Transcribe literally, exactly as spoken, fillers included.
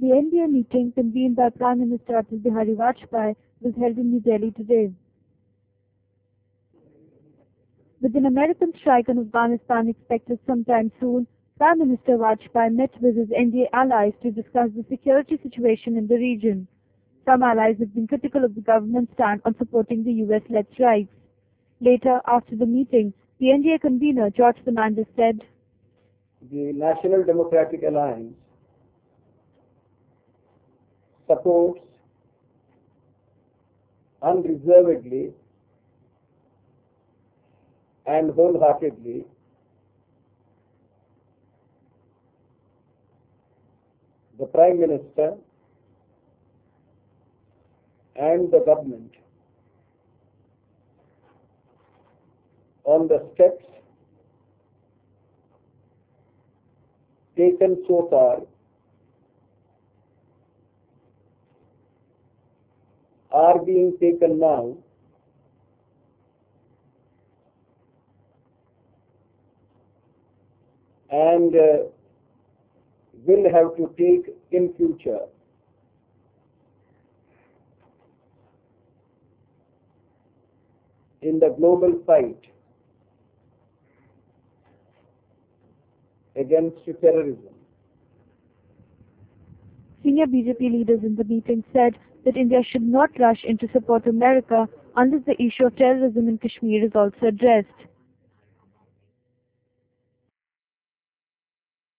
The N D A meeting, convened by Prime Minister Atal Bihari Vajpayee, was held in New Delhi today. With an American strike on Afghanistan expected sometime soon, Prime Minister Vajpayee met with his N D A allies to discuss the security situation in the region. Some allies have been critical of the government's stand on supporting the U S-led strikes. Later, after the meeting, the N D A convener George Fernandez said, "The National Democratic Alliance supports unreservedly and wholeheartedly the Prime Minister and the government on the steps taken so far are being taken now and uh, will have to take in future in the global fight against terrorism." Senior B J P leaders in the meeting said that India should not rush in to support America unless the issue of terrorism in Kashmir is also addressed.